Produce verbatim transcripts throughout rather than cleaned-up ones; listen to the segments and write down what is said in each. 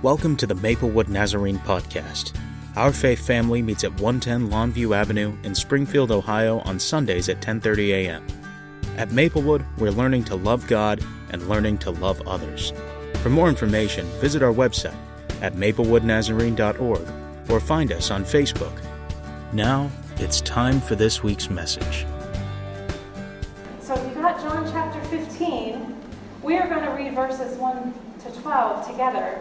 Welcome to the Maplewood Nazarene Podcast. Our faith family meets at one ten Longview Avenue in Springfield, Ohio on Sundays at ten thirty a.m. At Maplewood, we're learning to love God and learning to love others. For more information, visit our website at maplewood nazarene dot org or find us on Facebook. Now, it's time for this week's message. So if you got John chapter fifteen, we are going to read verses one to twelve together.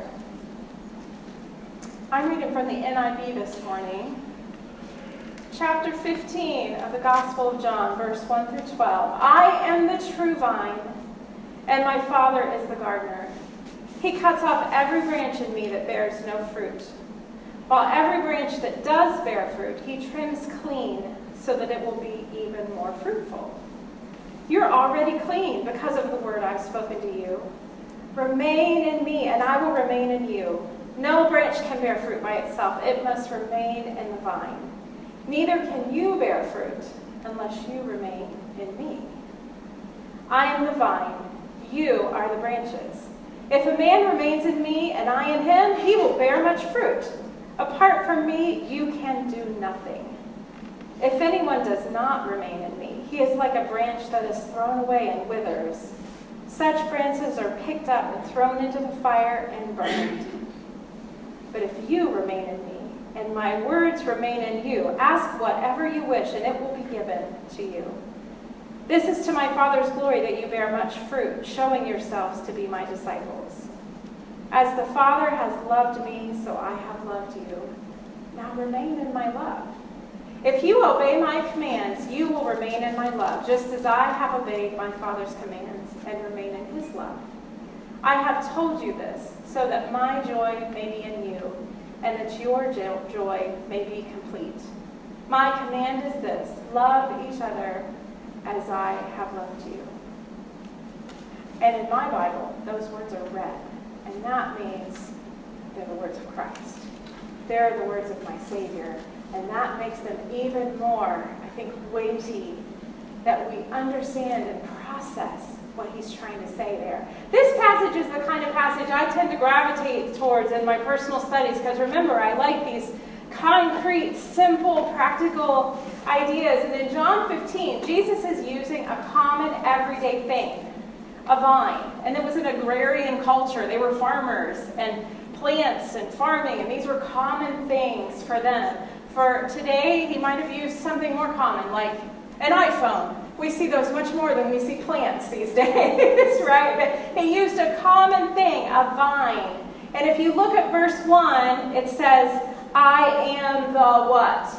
I'm reading from the N I V this morning. Chapter fifteen of the Gospel of John, verse one through twelve. I am the true vine, and my Father is the gardener. He cuts off every branch in me that bears no fruit, while every branch that does bear fruit, he trims clean so that it will be even more fruitful. You're already clean because of the word I've spoken to you. Remain in me, and I will remain in you. No branch can bear fruit by itself. It must remain in the vine. Neither can you bear fruit unless you remain in me. I am the vine. You are the branches. If a man remains in me and I in him, he will bear much fruit. Apart from me, you can do nothing. If anyone does not remain in me, he is like a branch that is thrown away and withers. Such branches are picked up and thrown into the fire and burned. But if you remain in me, and my words remain in you, ask whatever you wish, and it will be given to you. This is to my Father's glory that you bear much fruit, showing yourselves to be my disciples. As the Father has loved me, so I have loved you. Now remain in my love. If you obey my commands, you will remain in my love, just as I have obeyed my Father's commands and remain in his love. I have told you this, so that my joy may be in you, and that your joy may be complete. My command is this: love each other as I have loved you. And in my Bible, those words are red, and that means they're the words of Christ. They're the words of my Savior, and that makes them even more, I think, weighty, that we understand and process what he's trying to say there. This passage is the kind of passage I tend to gravitate towards in my personal studies, because remember, I like these concrete, simple, practical ideas. And in John fifteen, Jesus is using a common, everyday thing, a vine. And it was an agrarian culture. They were farmers and plants and farming, and these were common things for them. For today, he might have used something more common, like an iPhone. We see those much more than we see plants these days, right? But he used a common thing, a vine. And if you look at verse one, it says, I am the what?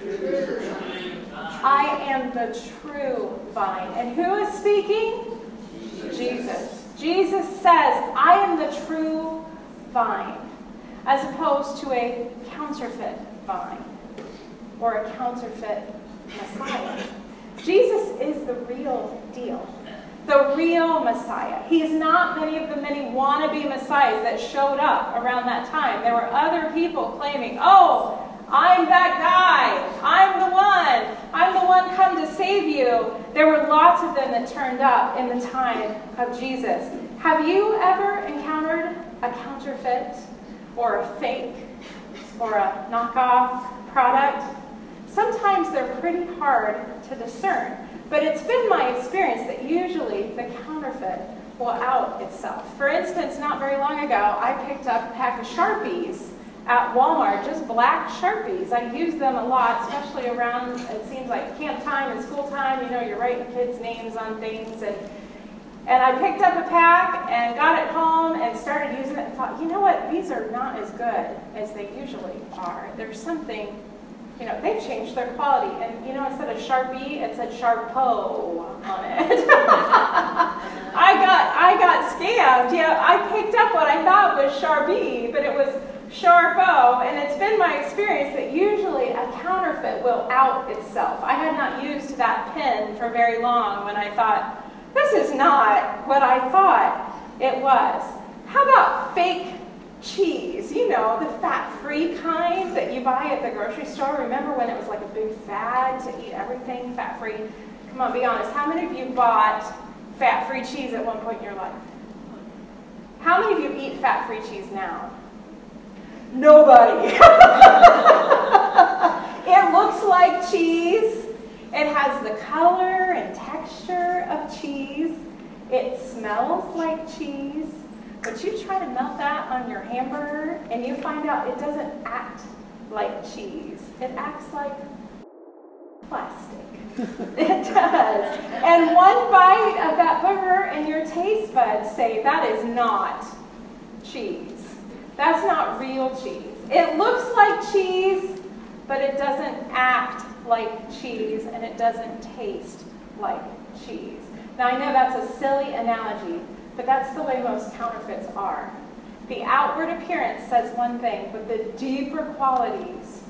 I am the true vine. And who is speaking? Jesus. Jesus says, I am the true vine, as opposed to a counterfeit vine or a counterfeit Messiah. Jesus is the real deal, the real Messiah. He is not many of the many wannabe messiahs that showed up around that time. There were other people claiming, oh, I'm that guy. I'm the one. I'm the one come to save you. There were lots of them that turned up in the time of Jesus. Have you ever encountered a counterfeit or a fake or a knockoff product? Sometimes they're pretty hard to discern, but it's been my experience that usually the counterfeit will out itself. For instance, not very long ago, I picked up a pack of Sharpies at Walmart, just black Sharpies. I use them a lot, especially around, it seems like camp time and school time. You know, you're writing kids' names on things. And, and I picked up a pack and got it home and started using it and thought, you know what, these are not as good as they usually are. There's something... You know, they've changed their quality. And, you know, instead of Sharpie, it said Sharpo on it. I got I got scammed. Yeah, I picked up what I thought was Sharpie, but it was Sharpo. And it's been my experience that usually a counterfeit will out itself. I had not used that pen for very long when I thought, this is not what I thought it was. How about fake cheese? You know, the fat-free kind that you buy at the grocery store. Remember when it was like a big fad to eat everything fat-free? Come on, be honest. How many of you bought fat-free cheese at one point in your life? How many of you eat fat-free cheese now? Nobody. It looks like cheese. It has the color and texture of cheese. It smells like cheese. But you try to melt that on your hamburger and you find out it doesn't act like cheese. It acts like plastic. It does. And one bite of that burger and your taste buds say that is not cheese. That's not real cheese. It looks like cheese, but it doesn't act like cheese and it doesn't taste like cheese. Now I know that's a silly analogy, but that's the way most counterfeits are. The outward appearance says one thing, but the deeper qualities,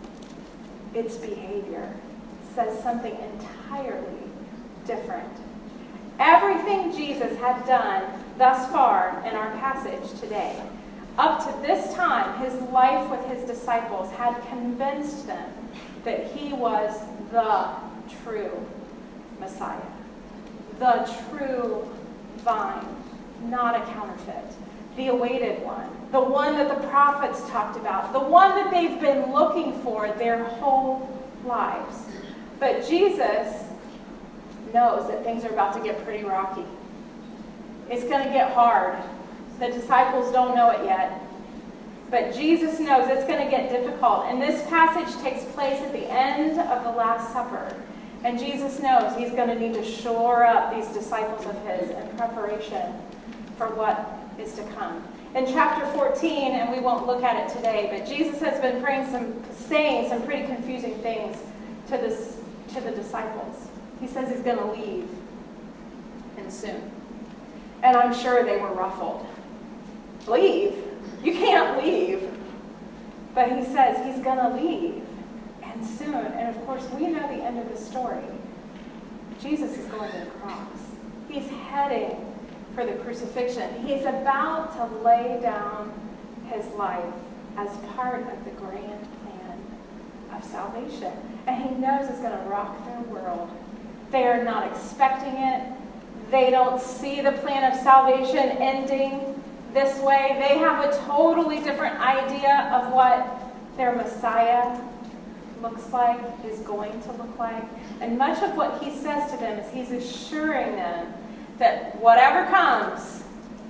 its behavior, says something entirely different. Everything Jesus had done thus far in our passage today, up to this time, his life with his disciples had convinced them that he was the true Messiah, the true vine, not a counterfeit, the awaited one, the one that the prophets talked about, the one that they've been looking for their whole lives. But Jesus knows that things are about to get pretty rocky. It's going to get hard. The disciples don't know it yet. But Jesus knows it's going to get difficult. And this passage takes place at the end of the Last Supper. And Jesus knows he's going to need to shore up these disciples of his in preparation for what is to come. In chapter fourteen, and we won't look at it today, but Jesus has been praying some, saying some pretty confusing things to this to the disciples. He says he's going to leave, and soon. And I'm sure they were ruffled. Leave? You can't leave. But he says he's going to leave, and soon. And of course, we know the end of the story. Jesus is going to the cross. He's heading for the crucifixion. He's about to lay down his life as part of the grand plan of salvation. And he knows it's going to rock their world. They are not expecting it. They don't see the plan of salvation ending this way. They have a totally different idea of what their Messiah looks like, is going to look like. And much of what he says to them is he's assuring them that whatever comes,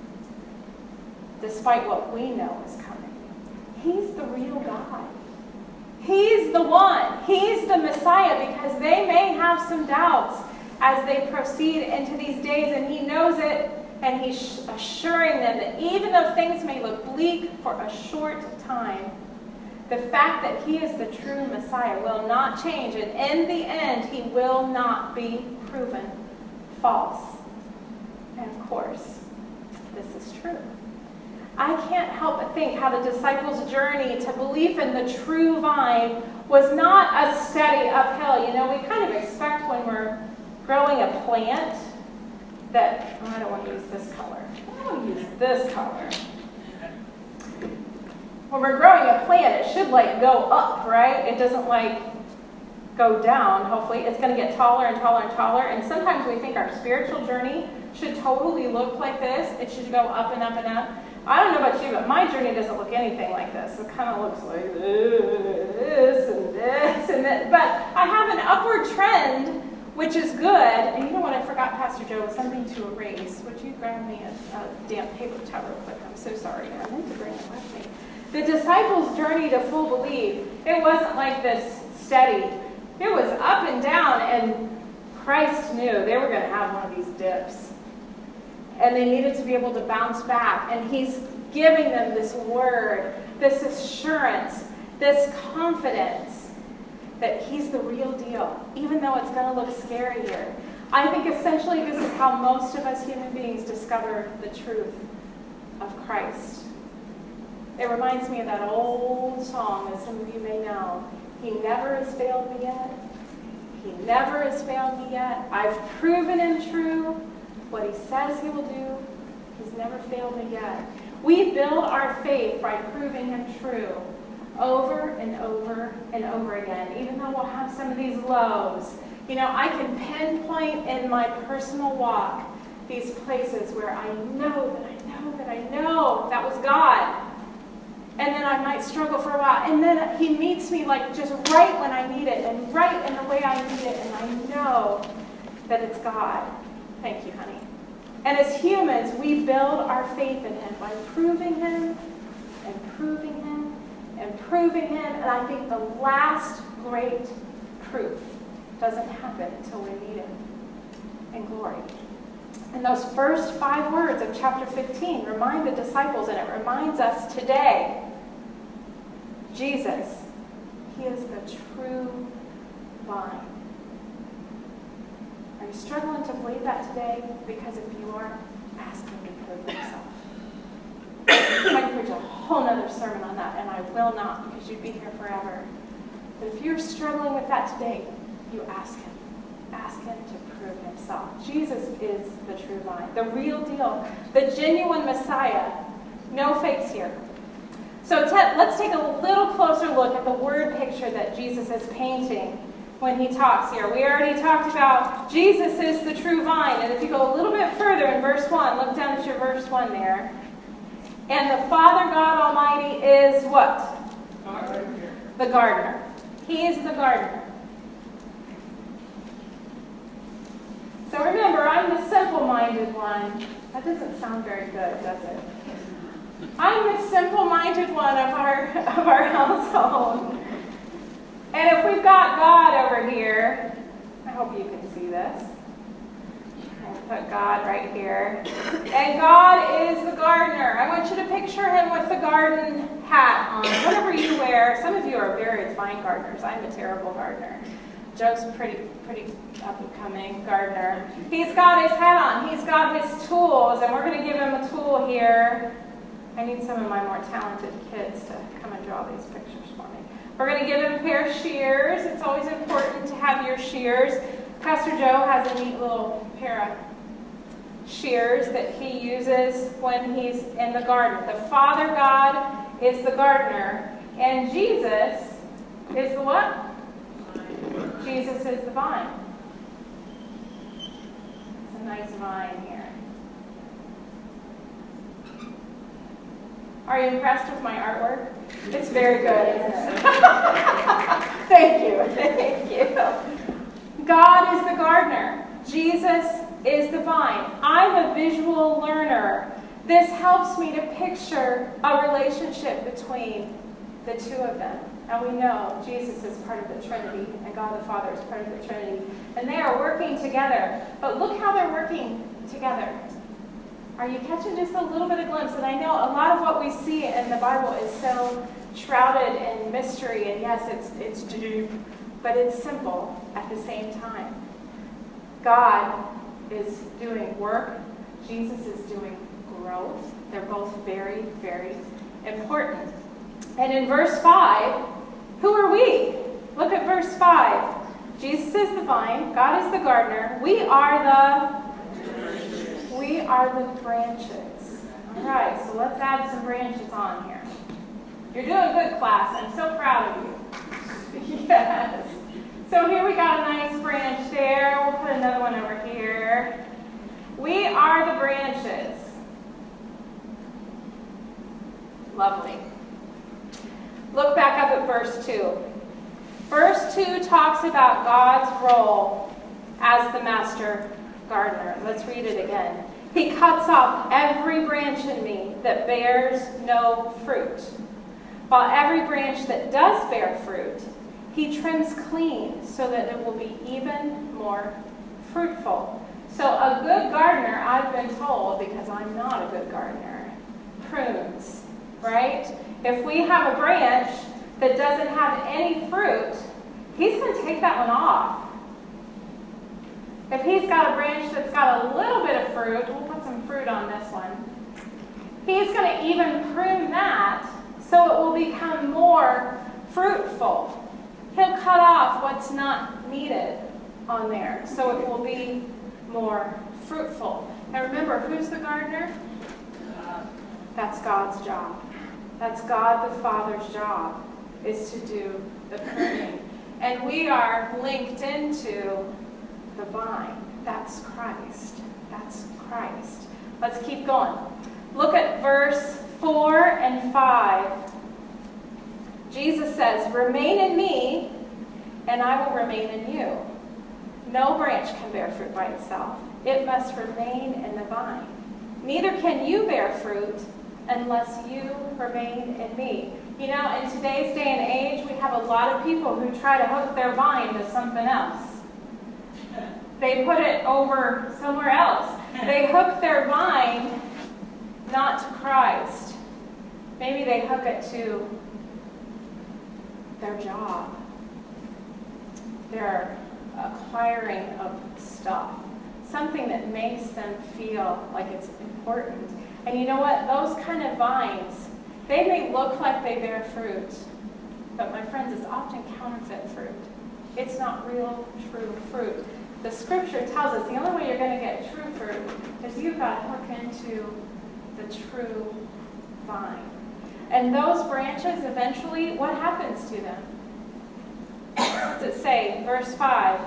despite what we know is coming, he's the real God. He's the one. He's the Messiah, because they may have some doubts as they proceed into these days, and he knows it, and he's assuring them that even though things may look bleak for a short time, the fact that he is the true Messiah will not change, and in the end, he will not be proven false. And of course, this is true. I can't help but think how the disciples' journey to belief in the true vine was not a steady uphill. You know, we kind of expect when we're growing a plant that, oh, I don't want to use this color. I want to use this color. When we're growing a plant, it should like go up, right? It doesn't like go down, hopefully. It's going to get taller and taller and taller. And sometimes we think our spiritual journey should totally look like this. It should go up and up and up. I don't know about you, but my journey doesn't look anything like this. It kind of looks like this and this and this. But I have an upward trend, which is good. And you know what I forgot, Pastor Joe, was something to erase. Would you grab me a, a damp paper towel real quick? I'm so sorry. I meant to bring it with me. The disciples' journey to full belief, it wasn't like this steady. It was up and down, and Christ knew they were going to have one of these dips. And they needed to be able to bounce back. And he's giving them this word, this assurance, this confidence that he's the real deal, even though it's going to look scary here. I think essentially this is how most of us human beings discover the truth of Christ. It reminds me of that old song that some of you may know. He never has failed me yet. He never has failed me yet. I've proven him true. What he says he will do, he's never failed me yet. We build our faith by proving him true over and over and over again, even though we'll have some of these lows. You know, I can pinpoint in my personal walk these places where I know that I know that I know that was God. And then I might struggle for a while. And then he meets me like just right when I need it and right in the way I need it. And I know that it's God. Thank you, honey. And as humans, we build our faith in him by proving him and proving him and proving him. And I think the last great proof doesn't happen until we meet him in glory. And those first five words of chapter fifteen remind the disciples, and it reminds us today, Jesus, he is the true vine. Are you struggling to believe that today? Because if you are, ask him to prove himself. I can preach a whole nother sermon on that, and I will not, because you'd be here forever. But if you're struggling with that today, you ask him. Ask him to prove himself. Jesus is the true vine, the real deal, the genuine Messiah. No fakes here. So te- let's take a little closer look at the word picture that Jesus is painting when he talks here. We already talked about Jesus is the true vine. And if you go a little bit further in verse one, look down at your verse one there. And the Father God Almighty is what? Gardener. The gardener. He is the gardener. So remember, I'm the simple-minded one. That doesn't sound very good, does it? I'm the simple-minded one of our of our household. And if we've got God over here, I hope you can see this. I'll put God right here. And God is the gardener. I want you to picture him with the garden hat on. Whatever you wear. Some of you are very fine gardeners. I'm a terrible gardener. Joe's pretty pretty up-and-coming gardener. He's got his hat on. He's got his tools, and we're going to give him a tool here. I need some of my more talented kids to come and draw these pictures for me. We're going to give him a pair of shears. It's always important to have your shears. Pastor Joe has a neat little pair of shears that he uses when he's in the garden. The Father God is the gardener, and Jesus is the what? Jesus is the vine. It's a nice vine here. Are you impressed with my artwork? It's very good, isn't it? Thank you, thank you. God is the gardener. Jesus is the vine. I'm a visual learner. This helps me to picture a relationship between the two of them. And we know Jesus is part of the Trinity, and God the Father is part of the Trinity. And they are working together. But look how they're working together. Are you catching just a little bit of glimpse? And I know a lot of what we see in the Bible is so shrouded in mystery, and yes, it's it's deep, but it's simple at the same time. God is doing work. Jesus is doing growth. They're both very, very important. And in verse five, who are we? Look at verse five. Jesus is the vine. God is the gardener. We are the we are the branches. All right, so let's add some branches on here. You're doing good, class. I'm so proud of you. Yes. So here we got a nice branch there. We'll put another one over here. We are the branches. Lovely. Look back up at verse two. Verse two talks about God's role as the master gardener. Let's read it again. He cuts off every branch in me that bears no fruit, while every branch that does bear fruit, he trims clean so that it will be even more fruitful. So a good gardener, I've been told, because I'm not a good gardener, prunes, right? If we have a branch that doesn't have any fruit, he's going to take that one off. If he's got a branch that's got a little bit of fruit, we'll put some fruit on this one. He's going to even prune that so it will become more fruitful. He'll cut off what's not needed on there so it will be more fruitful. Now remember, who's the gardener? That's God's job. That's God the Father's job, is to do the pruning. And we are linked into the vine. That's Christ. That's Christ. Let's keep going. Look at verse four and five Jesus says, remain in me, and I will remain in you. No branch can bear fruit by itself. It must remain in the vine. Neither can you bear fruit unless you remain in me. You know, in today's day and age, we have a lot of people who try to hook their vine to something else. They put it over somewhere else. They hook their vine not to Christ. Maybe they hook it to their job, their acquiring of stuff, something that makes them feel like it's important. And you know what? Those kind of vines, they may look like they bear fruit, but my friends, it's often counterfeit fruit. It's not real, true fruit. The scripture tells us the only way you're going to get true fruit is you've got to hook into the true vine. And those branches, eventually, what happens to them? What does it say? Verse five.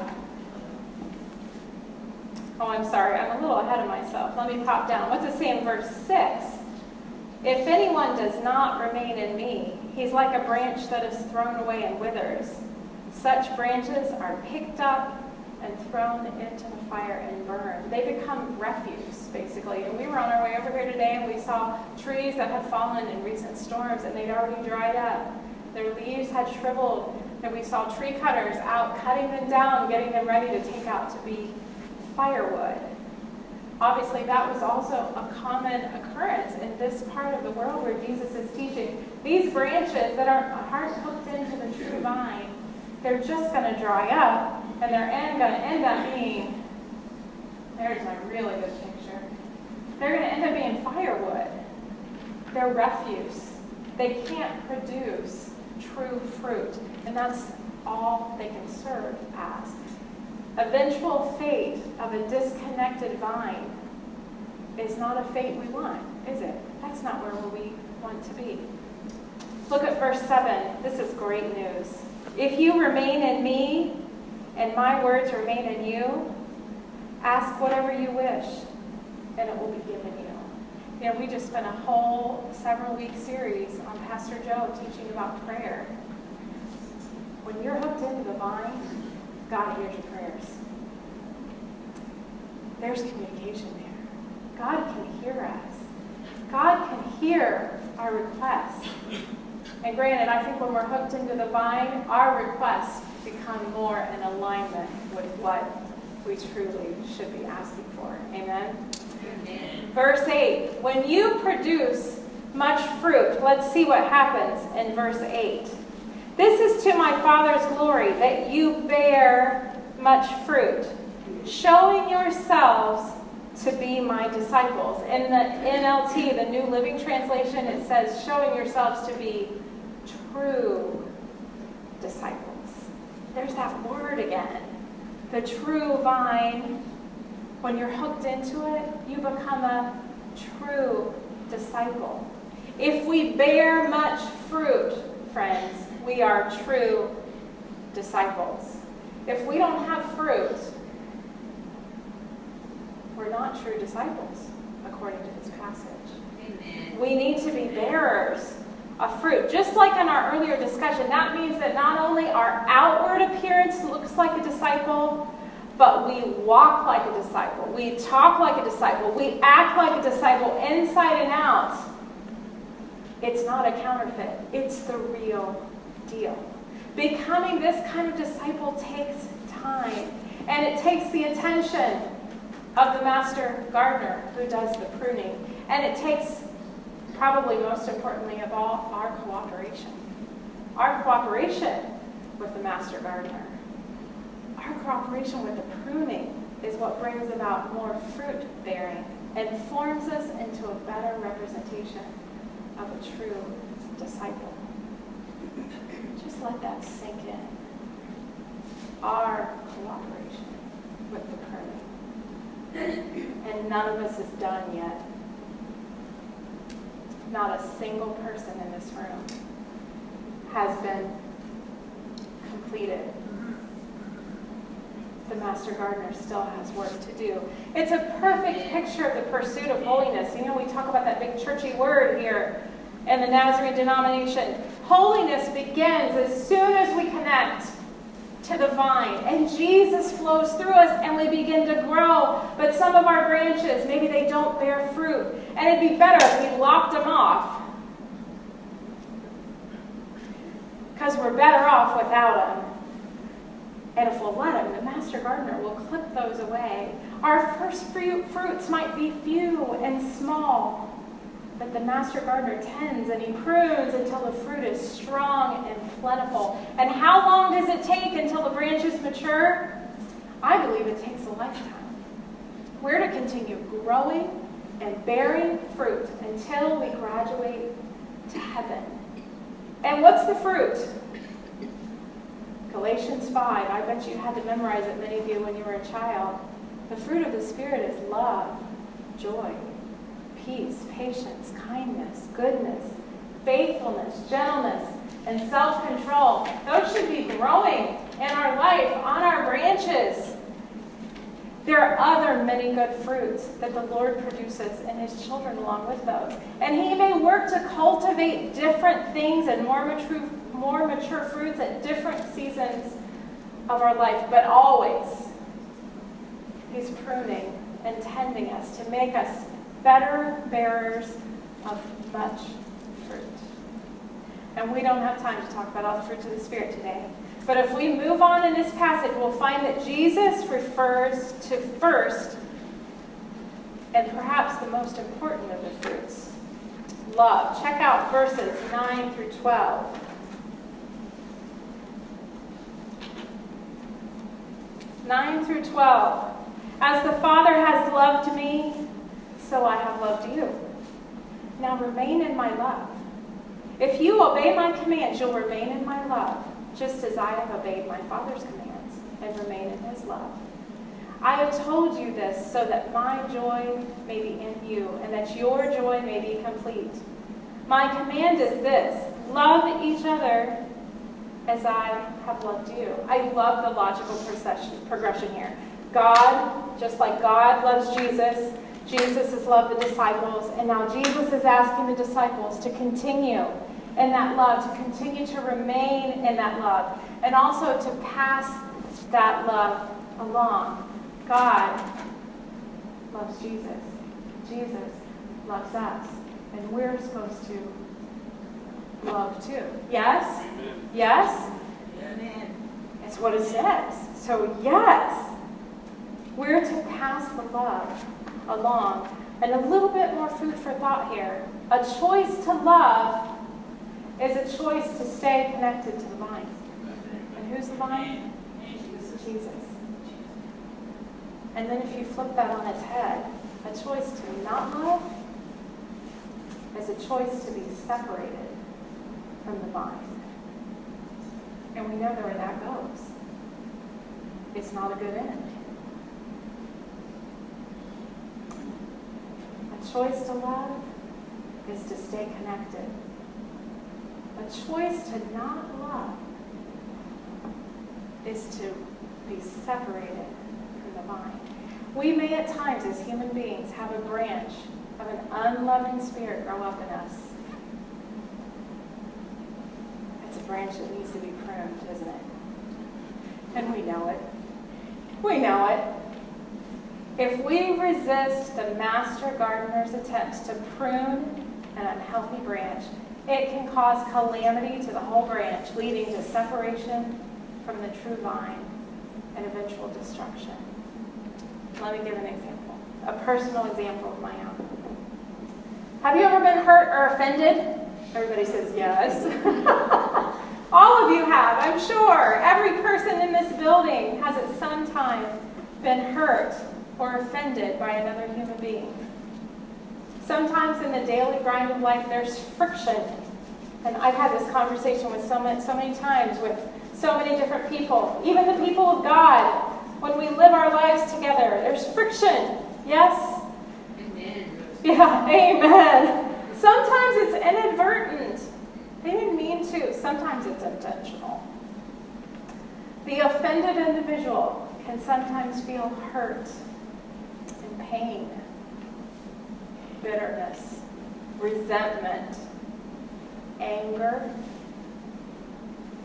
Oh, I'm sorry. I'm a little ahead of myself. Let me pop down. What's it say in verse six? If anyone does not remain in me, he's like a branch that is thrown away and withers. Such branches are picked up and thrown into the fire and burned. They become refuse, basically. And we were on our way over here today, and we saw trees that had fallen in recent storms, and they'd already dried up. Their leaves had shriveled, and we saw tree cutters out cutting them down, getting them ready to take out to be firewood. Obviously, that was also a common occurrence in this part of the world where Jesus is teaching. These branches that are, aren't hooked into the true vine, they're just going to dry up, and they're going to end up being, there's my really good picture, they're going to end up being firewood. They're refuse. They can't produce true fruit, and that's all they can serve as. Eventual fate of a disconnected vine is not a fate we want, is it? That's not where we want to be. Look at verse seven. This is great news. If you remain in me, and my words remain in you, ask whatever you wish, and it will be given you. You know, we just spent a whole several-week series on Pastor Joe teaching about prayer. When you're hooked into the vine, God hears your prayers. There's communication there. God can hear us. God can hear our requests. And granted, I think when we're hooked into the vine, our requests become more in alignment with what we truly should be asking for. Amen? Amen. Verse eight, when you produce much fruit, let's see what happens in verse eight. This is to my Father's glory, that you bear much fruit, showing yourselves to be my disciples. In the N L T, the New Living Translation, it says, showing yourselves to be true disciples. There's that word again. The true vine, when you're hooked into it, you become a true disciple. If we bear much fruit, friends, we are true disciples. If we don't have fruit, we're not true disciples, according to this passage. Amen. We need to be bearers of fruit. Just like in our earlier discussion, that means that not only our outward appearance looks like a disciple, but we walk like a disciple. We talk like a disciple. We act like a disciple inside and out. It's not a counterfeit. It's the real deal. Becoming this kind of disciple takes time, and it takes the attention of the master gardener who does the pruning, and it takes, probably most importantly of all, our cooperation. Our cooperation with the master gardener. Our cooperation with the pruning is what brings about more fruit bearing and forms us into a better representation of a true disciple. Just let that sink in. Our cooperation with the pruning. And none of us is done yet. Not a single person in this room has been completed. The master gardener still has work to do. It's a perfect picture of the pursuit of holiness. You know, we talk about that big churchy word here in the Nazarene denomination. Holiness begins as soon as we connect to the vine, and Jesus flows through us and we begin to grow. But some of our branches, maybe they don't bear fruit, and it'd be better if we lopped them off, because we're better off without them. And if we'll let him, the master gardener will clip those away. Our first fruit, fruits might be few and small, but the master gardener tends and he prunes until the fruit is strong and plentiful. And how long does it take until the branches mature? I believe it takes a lifetime. We're to continue growing and bearing fruit until we graduate to heaven. And what's the fruit? Galatians five. I bet you had to memorize it, many of you, when you were a child. The fruit of the Spirit is love, joy, peace, patience, kindness, goodness, faithfulness, gentleness, and self-control. Those should be growing in our life, on our branches. There are other many good fruits that the Lord produces in his children along with those. And he may work to cultivate different things and more mature, more mature fruits at different seasons of our life. But always, he's pruning and tending us to make us better bearers of much fruit. And we don't have time to talk about all the fruits of the Spirit today. But if we move on in this passage, we'll find that Jesus refers to first, and perhaps the most important of the fruits, love. Check out verses nine through twelve. nine through twelve. As the Father has loved me, so I have loved you. Now remain in my love. If you obey my commands, you'll remain in my love, just as I have obeyed my Father's commands and remain in his love. I have told you this so that my joy may be in you and that your joy may be complete. My command is this: love each other as I have loved you. I love the logical progression here. God, just like God loves Jesus, Jesus has loved the disciples, and now Jesus is asking the disciples to continue in that love, to continue to remain in that love, and also to pass that love along. God loves Jesus. Jesus loves us. And we're supposed to love too. Yes? Amen. Yes? Amen. It's what it says. So yes, we're to pass the love along. And a little bit more food for thought here. A choice to love is a choice to stay connected to the vine. And who's the vine? Jesus. Jesus. And then if you flip that on its head, a choice to not love is a choice to be separated from the vine. And we know where that goes. It's not a good end. A choice to love is to stay connected. A choice to not love is to be separated from the vine. We may at times as human beings have a branch of an unloving spirit grow up in us. It's a branch that needs to be pruned, isn't it? And we know it. We know it. If we resist the master gardener's attempts to prune an unhealthy branch, it can cause calamity to the whole branch, leading to separation from the true vine and eventual destruction. Let me give an example, a personal example of my own. Have you ever been hurt or offended? Everybody says yes. All of you have, I'm sure. Every person in this building has at some time been hurt or offended by another human being. Sometimes in the daily grind of life, there's friction. And I've had this conversation with so many, so many times with so many different people, even the people of God. When we live our lives together, there's friction. Yes? Amen. Yeah, amen. Sometimes it's inadvertent. They didn't mean to. Sometimes it's intentional. The offended individual can sometimes feel hurt and pain, bitterness, resentment, anger,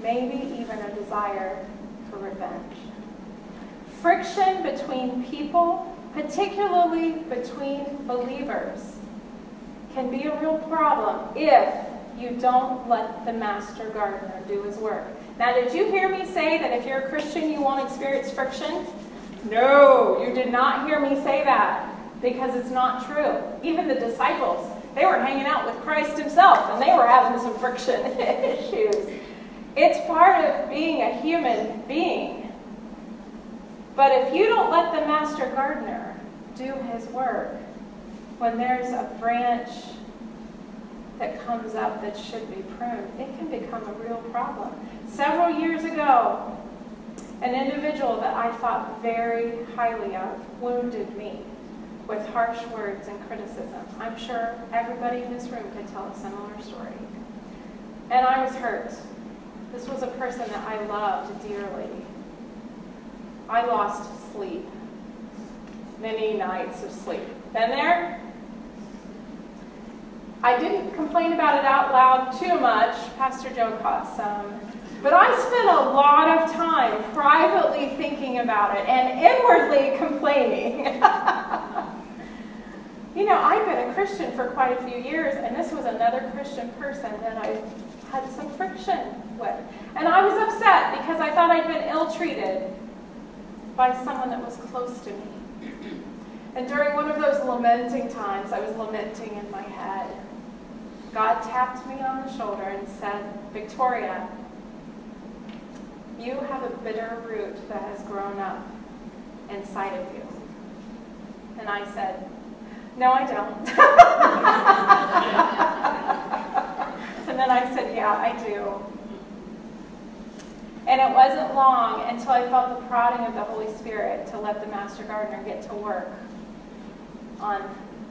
maybe even a desire for revenge. Friction between people, particularly between believers, can be a real problem if you don't let the master gardener do his work. Now, did you hear me say that if you're a Christian, you won't experience friction? No, you did not hear me say that, because it's not true. Even the disciples, they were hanging out with Christ himself, and they were having some friction issues. It's part of being a human being. But if you don't let the master gardener do his work, when there's a branch that comes up that should be pruned, it can become a real problem. Several years ago, an individual that I thought very highly of wounded me with harsh words and criticism. I'm sure everybody in this room could tell a similar story. And I was hurt. This was a person that I loved dearly. I lost sleep. Many nights of sleep. Been there? I didn't complain about it out loud too much. Pastor Joe caught some. But I spent a lot of time privately thinking about it and inwardly complaining. You know, I've been a Christian for quite a few years, and this was another Christian person that I had some friction with. And I was upset because I thought I'd been ill-treated by someone that was close to me. And during one of those lamenting times, I was lamenting in my head. God tapped me on the shoulder and said, Victoria, you have a bitter root that has grown up inside of you. And I said, no, I don't. And then I said, yeah, I do. And it wasn't long until I felt the prodding of the Holy Spirit to let the master gardener get to work on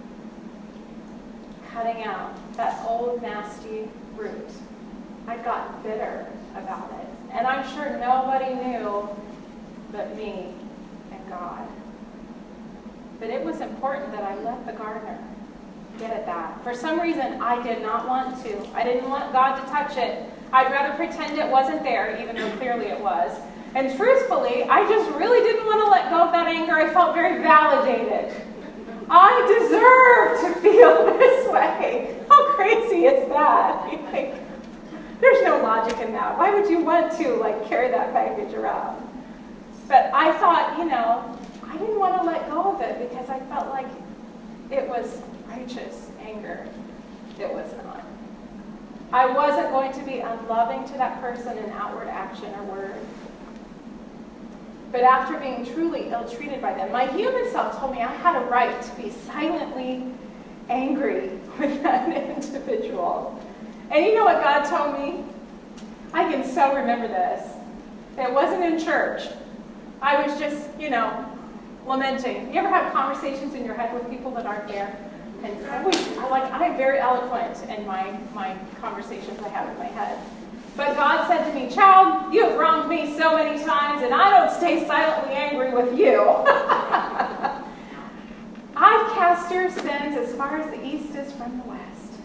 cutting out that old nasty root. I got bitter about it. And I'm sure nobody knew but me and God. But it was important that I let the gardener get at that. For some reason, I did not want to. I didn't want God to touch it. I'd rather pretend it wasn't there, even though clearly it was. And truthfully, I just really didn't want to let go of that anger. I felt very validated. I deserve to feel this way. How crazy is that? Like, there's no logic in that. Why would you want to like carry that baggage around? But I thought, you know, I didn't want to let go of it because I felt like it was righteous anger. It was not. I wasn't going to be unloving to that person in outward action or word. But after being truly ill-treated by them, my human self told me I had a right to be silently angry with that individual. And you know what God told me? I can so remember this. It wasn't in church. I was just, you know, lamenting. You ever have conversations in your head with people that aren't there? And I was, I like, I'm very eloquent in my, my conversations I have in my head. But God said to me, child, you have wronged me so many times, and I don't stay silently angry with you. I've cast your sins as far as the east is from the west.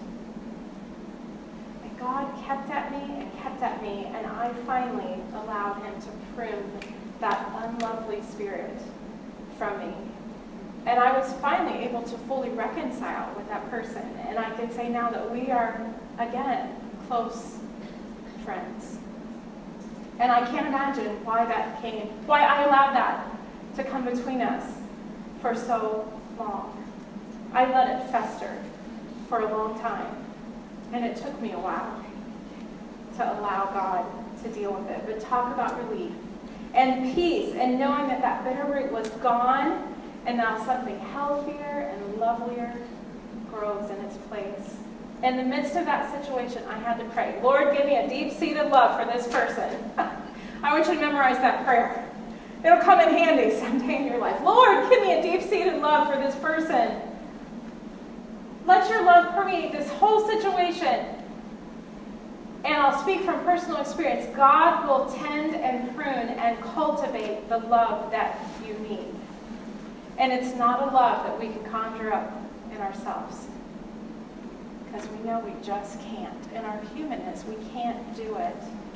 And God kept at me and kept at me, and I finally allowed him to prune that unlovely spirit from me. And I was finally able to fully reconcile with that person. And I can say now that we are, again, close friends. And I can't imagine why that came, why I allowed that to come between us for so long. I let it fester for a long time. And it took me a while to allow God to deal with it. But talk about relief and peace and knowing that that bitter root was gone and now something healthier and lovelier grows in its place. In the midst of that situation, I had to pray, Lord, give me a deep-seated love for this person. I want you to memorize that prayer. It'll come in handy someday in your life. Lord, give me a deep-seated love for this person. Let your love permeate this whole situation. And I'll speak from personal experience. God will tend and prune and cultivate the love that you need. And it's not a love that we can conjure up in ourselves. Because we know we just can't. In our humanness, we can't do it.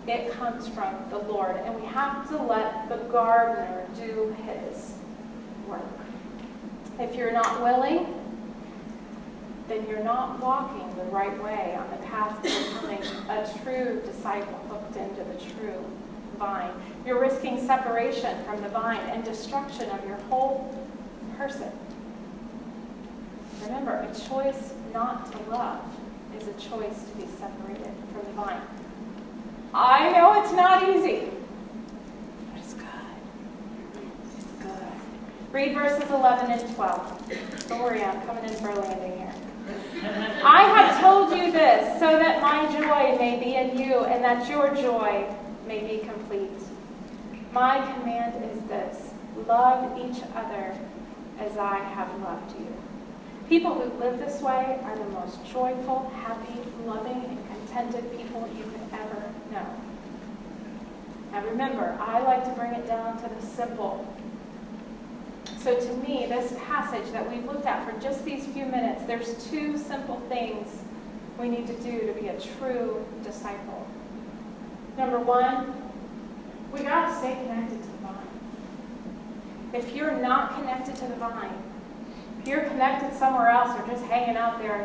It comes from the Lord, and we have to let the gardener do his work. If you're not willing, then you're not walking the right way on the path to becoming a true disciple hooked into the true vine. You're risking separation from the vine and destruction of your whole person. Remember, a choice not to love is a choice to be separated from the vine. I know it's not easy, but it's good. It's good. Read verses eleven and twelve. Don't worry, I'm coming in for a landing here. I have told you this so that my joy may be in you and that your joy may be complete. My command is this: love each other as I have loved you. People who live this way are the most joyful, happy, loving, and contented people you could ever know. Now remember, I like to bring it down to the simple. So to me, this passage that we've looked at for just these few minutes, there's two simple things we need to do to be a true disciple. Number one, we got to stay connected to the vine. If you're not connected to the vine, if you're connected somewhere else or just hanging out there,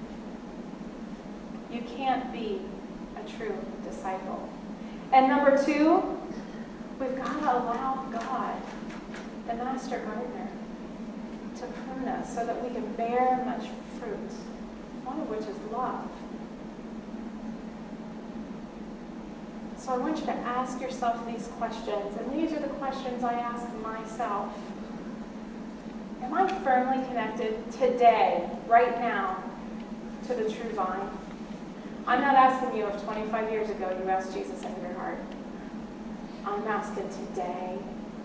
you can't be a true disciple. And number two, we've got to allow God, the master gardener, to prune us so that we can bear much fruit, one of which is love. So I want you to ask yourself these questions, and these are the questions I ask myself. Am I firmly connected today, right now, to the true vine? I'm not asking you if twenty-five years ago you asked Jesus into your heart. I'm asking today.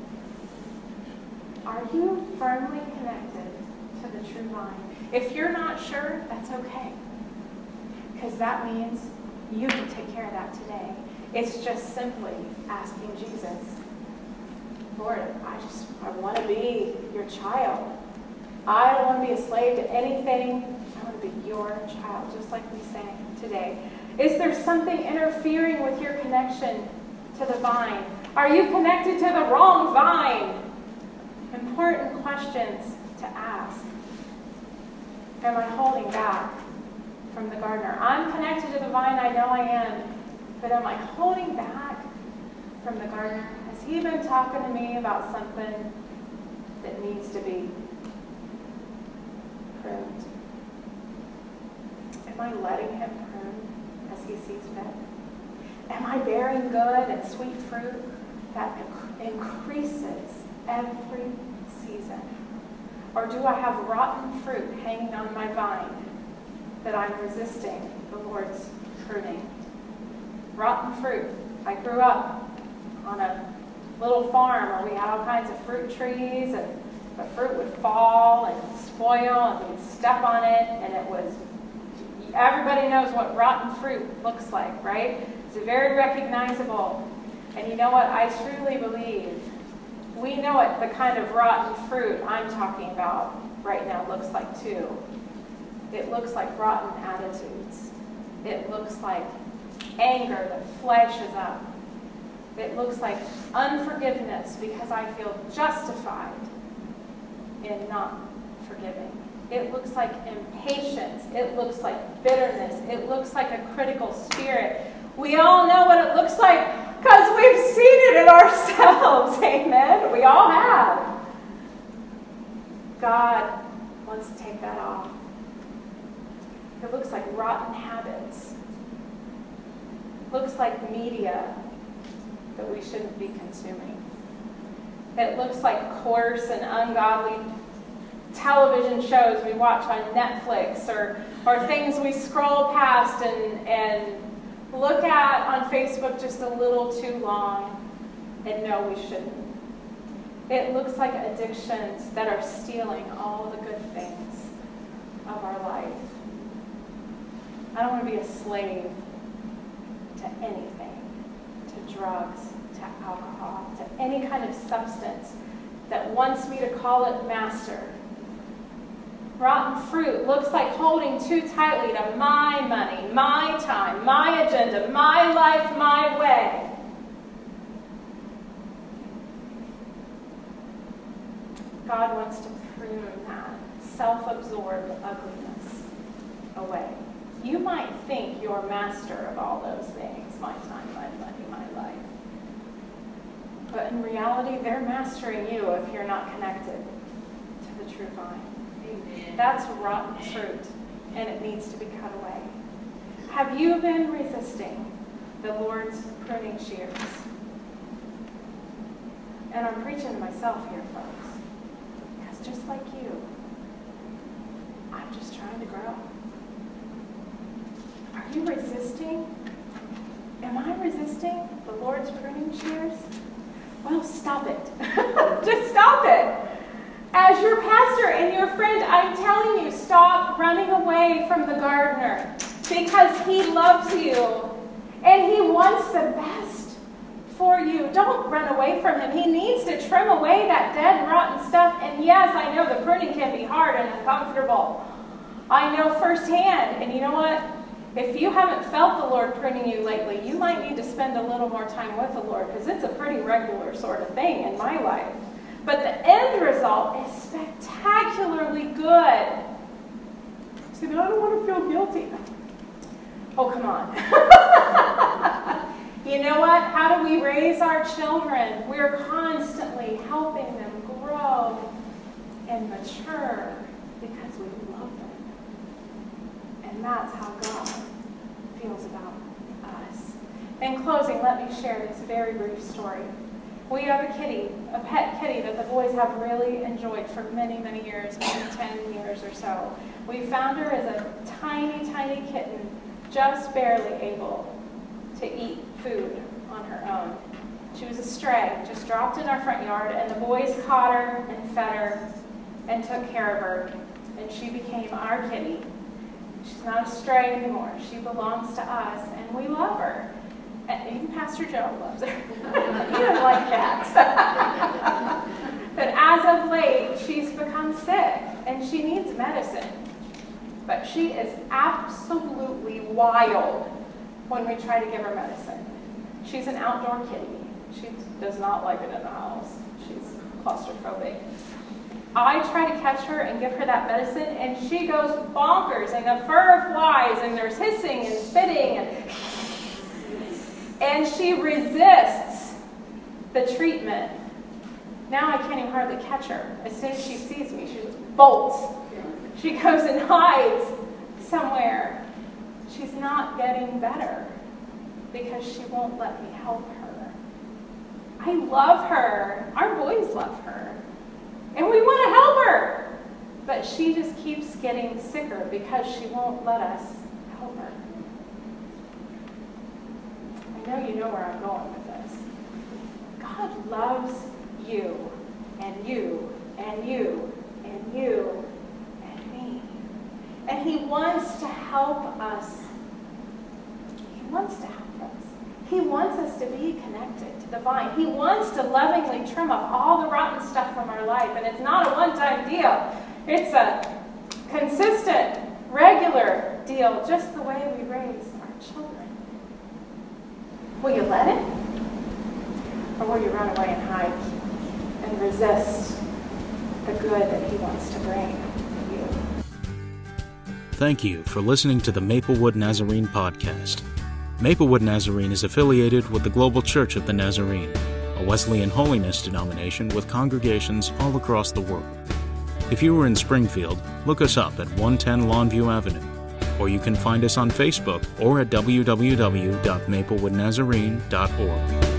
Are you firmly connected to the true vine? If you're not sure, that's okay. Because that means you can take care of that today. It's just simply asking Jesus, Lord, I just, I want to be your child. I don't want to be a slave to anything. I want to be your child, just like we sang today. Is there something interfering with your connection to the vine? Are you connected to the wrong vine? Important questions to ask. Am I holding back from the gardener? I'm connected to the vine, I know I am. But am I holding back from the gardener? Has he been talking to me about something that needs to be pruned? Am I letting him prune as he sees fit? Am I bearing good and sweet fruit that increases every season? Or do I have rotten fruit hanging on my vine that I'm resisting the Lord's pruning? Rotten fruit. I grew up on a little farm where we had all kinds of fruit trees, and the fruit would fall and spoil, and we'd step on it, and it was, everybody knows what rotten fruit looks like, right? It's very recognizable. And you know what? I truly believe we know what the kind of rotten fruit I'm talking about right now looks like too. It looks like rotten attitudes. It looks like anger that flashes up. It looks like unforgiveness because I feel justified in not forgiving. It looks like impatience. It looks like bitterness. It looks like a critical spirit. We all know what it looks like because we've seen it in ourselves. Amen? We all have. God wants to take that off. It looks like rotten habits. Looks like media that we shouldn't be consuming. It looks like coarse and ungodly television shows we watch on Netflix, or, or things we scroll past and, and look at on Facebook just a little too long and know we shouldn't. It looks like addictions that are stealing all the good things of our life. I don't want to be a slave to anything, to drugs, to alcohol, to any kind of substance that wants me to call it master Rotten fruit looks like holding too tightly to my money, my time, my agenda, my life, my way. God wants to prune that self-absorbed ugliness away. You might think you're master of all those things, my time, my money, my life. But in reality, they're mastering you if you're not connected to the true vine. Amen. That's rotten fruit, and it needs to be cut away. Have you been resisting the Lord's pruning shears? And I'm preaching to myself here, folks. Because just like you, I'm just trying to grow. Are you resisting? Am I resisting the Lord's pruning shears? Well, stop it. Just stop it. As your pastor and your friend, I'm telling you, stop running away from the gardener, because he loves you and he wants the best for you. Don't run away from him. He needs to trim away that dead, rotten stuff. And yes, I know the pruning can be hard and uncomfortable. I know firsthand. And you know what? If you haven't felt the Lord pruning you lately, you might need to spend a little more time with the Lord, because it's a pretty regular sort of thing in my life. But the end result is spectacularly good. See, but I don't want to feel guilty. Oh, come on. You know what? How do we raise our children? We're constantly helping them grow and mature because we love them. And that's how God feels about us. In closing, let me share this very brief story. We have a kitty, a pet kitty that the boys have really enjoyed for many, many years, maybe ten years or so. We found her as a tiny, tiny kitten, just barely able to eat food on her own. She was a stray, just dropped in our front yard, and the boys caught her and fed her and took care of her, and she became our kitty. She's not a stray anymore. She belongs to us, and we love her. And even Pastor Joe loves her. He doesn't like cats. But as of late, she's become sick, and she needs medicine. But she is absolutely wild when we try to give her medicine. She's an outdoor kitty. She does not like it in the house. She's claustrophobic. I try to catch her and give her that medicine, and she goes bonkers, and the fur flies, and there's hissing and spitting, and, and she resists the treatment. Now I can't even hardly catch her. As soon as she sees me, she just bolts. She goes and hides somewhere. She's not getting better because she won't let me help her. I love her. Our boys love her. And we want to help her. But she just keeps getting sicker because she won't let us help her. I know you know where I'm going with this. God loves you, and you, and you, and you, and me. And he wants to help us. He wants to help us. He wants us to be connected to the vine. He wants to lovingly trim off all the rotten stuff from our life. And it's not a one-time deal. It's a consistent, regular deal, just the way we raise our children. Will you let it? Or will you run away and hide and resist the good that he wants to bring you? Thank you for listening to the Maplewood Nazarene podcast. Maplewood Nazarene is affiliated with the Global Church of the Nazarene, a Wesleyan holiness denomination with congregations all across the world. If you are in Springfield, look us up at one ten Longview Avenue, or you can find us on Facebook or at w w w dot maplewood nazarene dot org.